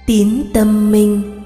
Tín tâm minh.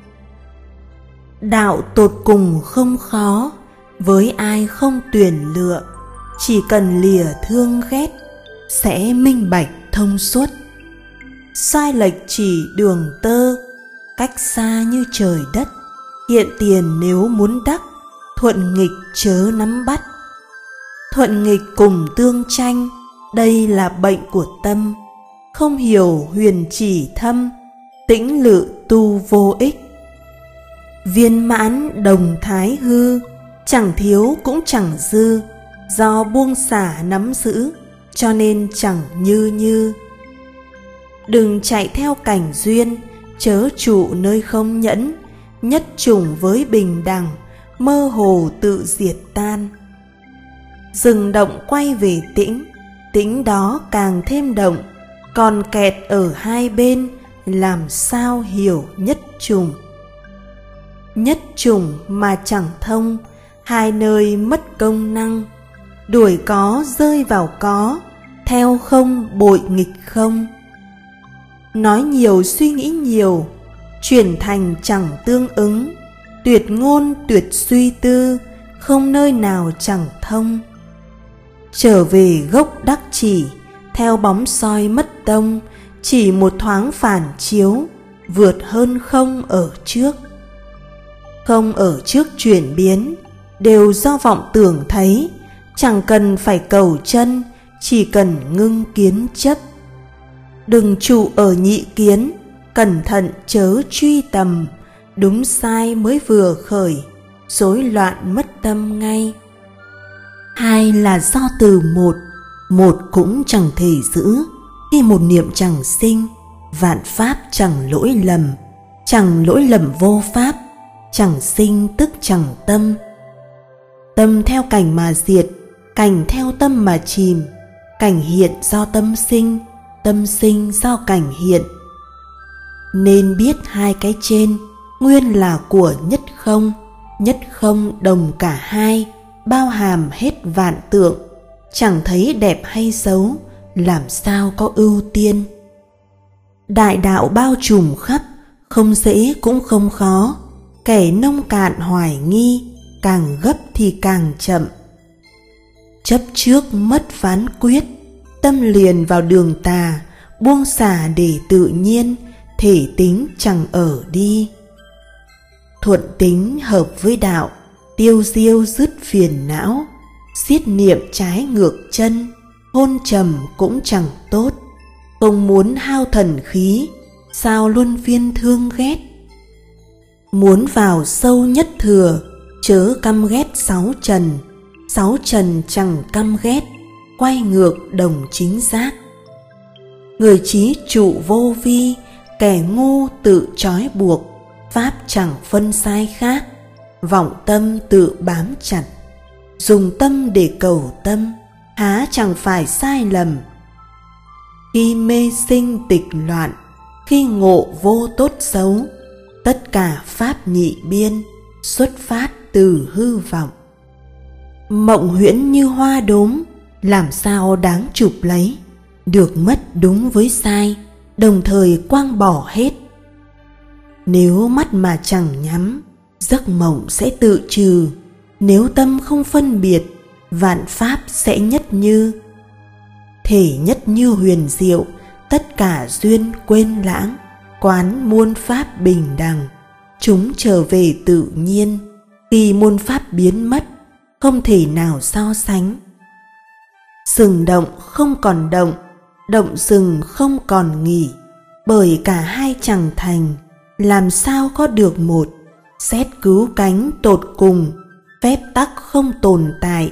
Đạo tột cùng không khó, với ai không tuyển lựa, chỉ cần lìa thương ghét, sẽ minh bạch thông suốt. Sai lệch chỉ đường tơ, cách xa như trời đất, hiện tiền nếu muốn đắc, thuận nghịch chớ nắm bắt. Thuận nghịch cùng tương tranh, đây là bệnh của tâm, không hiểu huyền chỉ thâm, tĩnh lự tu vô ích. Viên mãn đồng thái hư, chẳng thiếu cũng chẳng dư, do buông xả nắm giữ, cho nên chẳng như. Đừng chạy theo cảnh duyên, chớ trụ nơi không nhẫn, nhất chủng với bình đẳng, mơ hồ tự diệt tan. Dừng động quay về tĩnh, tĩnh đó càng thêm động, còn kẹt ở hai bên, làm sao hiểu nhất chủng. Nhất chủng mà chẳng thông, hai nơi mất công năng, đuổi có rơi vào có, theo không bội nghịch không. Nói nhiều suy nghĩ nhiều, chuyển thành chẳng tương ứng, tuyệt ngôn tuyệt suy tư, không nơi nào chẳng thông. Trở về gốc đắc chỉ, theo bóng soi mất tông, chỉ một thoáng phản chiếu, vượt hơn không ở trước. Không ở trước chuyển biến, đều do vọng tưởng thấy, chẳng cần phải cầu chân, chỉ cần ngưng kiến chấp. Đừng trụ ở nhị kiến, cẩn thận chớ truy tầm, đúng sai mới vừa khởi, rối loạn mất tâm ngay. Hai là do từ một cũng chẳng thể giữ, khi một niệm chẳng sinh, vạn pháp chẳng lỗi lầm vô pháp, chẳng sinh tức chẳng tâm. Tâm theo cảnh mà diệt, cảnh theo tâm mà chìm, cảnh hiện do tâm sinh do cảnh hiện. Nên biết hai cái trên, nguyên là của nhất không đồng cả hai, bao hàm hết vạn tượng, chẳng thấy đẹp hay xấu, làm sao có ưu tiên. Đại đạo bao trùm khắp, không dễ cũng không khó, kẻ nông cạn hoài nghi, càng gấp thì càng chậm. Chấp trước mất phán quyết, tâm liền vào đường tà, buông xả để tự nhiên, thể tính chẳng ở đi. Thuận tính hợp với đạo, tiêu diêu dứt phiền não, xiết niệm trái ngược chân, hôn trầm cũng chẳng tốt. Không muốn hao thần khí, sao luân phiên thương ghét. Muốn vào sâu nhất thừa, chớ căm ghét sáu trần chẳng căm ghét, quay ngược đồng chính giác. Người trí trụ vô vi, kẻ ngu tự trói buộc, pháp chẳng phân sai khác, vọng tâm tự bám chặt. Dùng tâm để cầu tâm, há chẳng phải sai lầm. Khi mê sinh tịch loạn, khi ngộ vô tốt xấu, tất cả pháp nhị biên, xuất phát từ hư vọng. Mộng huyễn như hoa đốm, làm sao đáng chụp lấy, được mất đúng với sai, đồng thời quang bỏ hết. Nếu mắt mà chẳng nhắm, giấc mộng sẽ tự trừ, nếu tâm không phân biệt, vạn pháp sẽ nhất như. Thể nhất như huyền diệu, tất cả duyên quên lãng, quán muôn pháp bình đẳng, chúng trở về tự nhiên. Khi muôn pháp biến mất, không thể nào so sánh. Dừng động không còn động, động dừng không còn nghỉ, bởi cả hai chẳng thành, làm sao có được một. Xét cứu cánh tột cùng, phép tắc không tồn tại.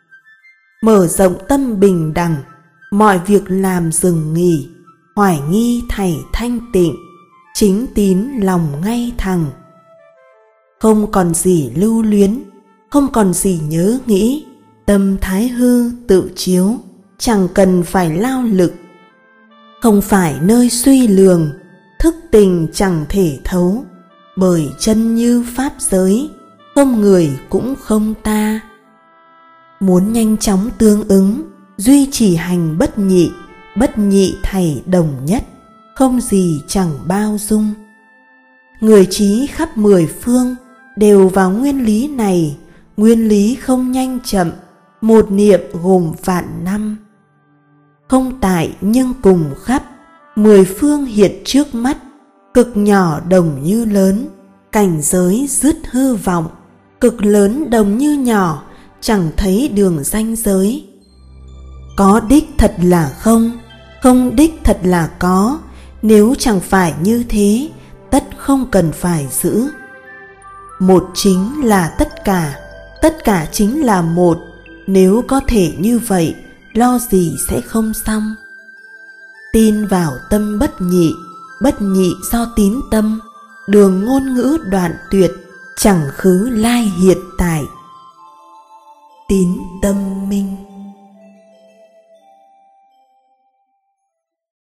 Mở rộng tâm bình đẳng, mọi việc làm dừng nghỉ, hoài nghi thảy thanh tịnh, chính tín lòng ngay thẳng. Không còn gì lưu luyến, không còn gì nhớ nghĩ, tâm thái hư tự chiếu, chẳng cần phải lao lực. Không phải nơi suy lường, thức tình chẳng thể thấu, bởi chân như pháp giới, không người cũng không ta. Muốn nhanh chóng tương ứng, duy trì hành bất nhị thảy đồng nhất, không gì chẳng bao dung. Người trí khắp mười phương đều vào nguyên lý này, nguyên lý không nhanh chậm, một niệm gồm vạn năm. Không tại nhưng cùng khắp, mười phương hiện trước mắt, cực nhỏ đồng như lớn, cảnh giới dứt hư vọng, cực lớn đồng như nhỏ, chẳng thấy đường ranh giới. Có đích thật là không, không đích thật là có, nếu chẳng phải như thế, tất không cần phải giữ. Một chính là tất cả chính là một, nếu có thể như vậy, lo gì sẽ không xong. Tin vào tâm bất nhị do tín tâm, đường ngôn ngữ đoạn tuyệt, chẳng khứ lai hiện tại. Tín tâm minh.